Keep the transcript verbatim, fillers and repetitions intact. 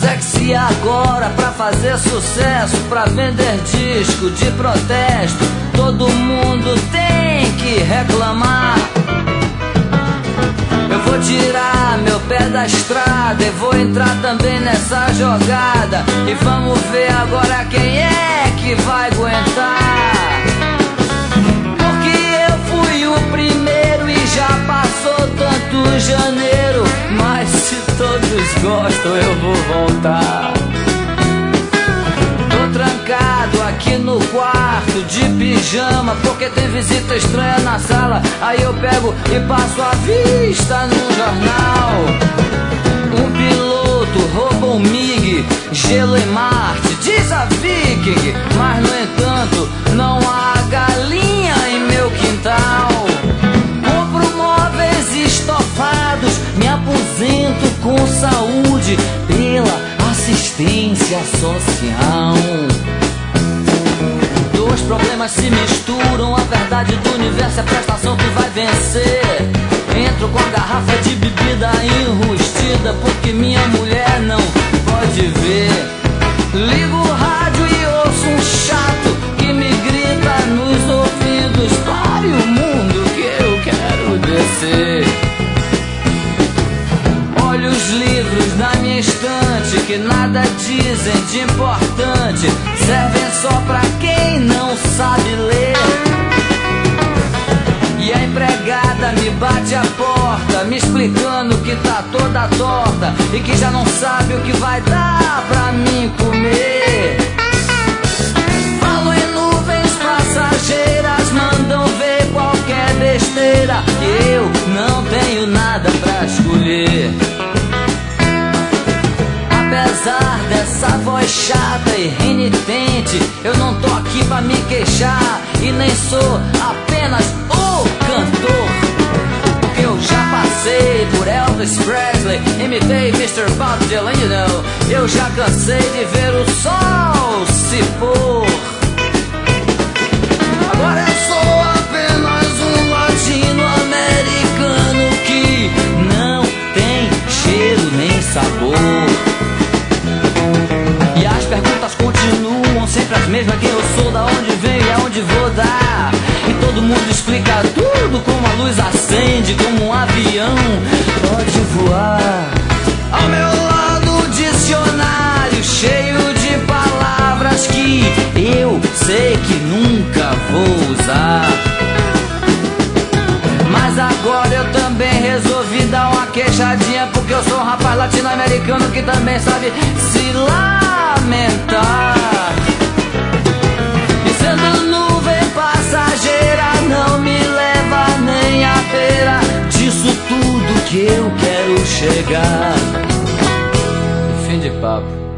Mas é que se agora pra fazer sucesso, pra vender disco de protesto, todo mundo tem que reclamar, eu vou tirar meu pé da estrada e vou entrar também nessa jogada. E vamos ver agora quem é que vai aguentar. Porque eu fui o primeiro e já passou tanto janeiro, mas se todos gostam eu vou voltar. Tô trancado aqui no quarto de pijama porque tem visita estranha na sala. Aí eu pego e passo a vista no jornal. Um piloto roubou um MiG, gelo em Marte, diz a Viking. Mas no entanto não há galinha em meu quintal. Compro móveis estofados, me aposento com saúde pela assistência social. Dois problemas se misturam, a verdade do universo é a prestação que vai vencer. Entro com a garrafa de bebida enrustida porque minha mulher não pode ver. Ligo o rádio e ouço um chato que me grita nos ouvidos: pare o mundo que eu quero descer. Olho os livros na minha estante que nada dizem de importante, servem só pra quem não sabe ler. E a empregada me bate a porta, me explicando que tá toda torta e que já não sabe o que vai dar pra mim comer. Falo em nuvens passageiras, mandam ver qualquer besteira e eu não tenho nada pra escolher. Apesar dessa voz chata e renitente, eu não tô aqui pra me queixar e nem sou apenas o cantor. Porque eu já passei por Elvis Presley, imitei mister Bob Dylan, you know. Eu já cansei de ver o sol se pôr. Agora eu sou apenas um latino-americano que não tem cheiro nem sabor. E as perguntas continuam sempre as mesmas: quem eu sou, da onde venho e aonde vou dar. E todo mundo explica tudo como a luz acende, como um avião pode voar. Ao meu lado o dicionário cheio de palavras que eu sei que nunca vou usar. Mas agora eu também resolvi dar uma queixadinha, porque eu sou um rapaz latino-americano que também sabe se lamentar. E sendo nuvem passageira, não me leva nem à beira disso tudo que eu quero chegar. Fim de papo.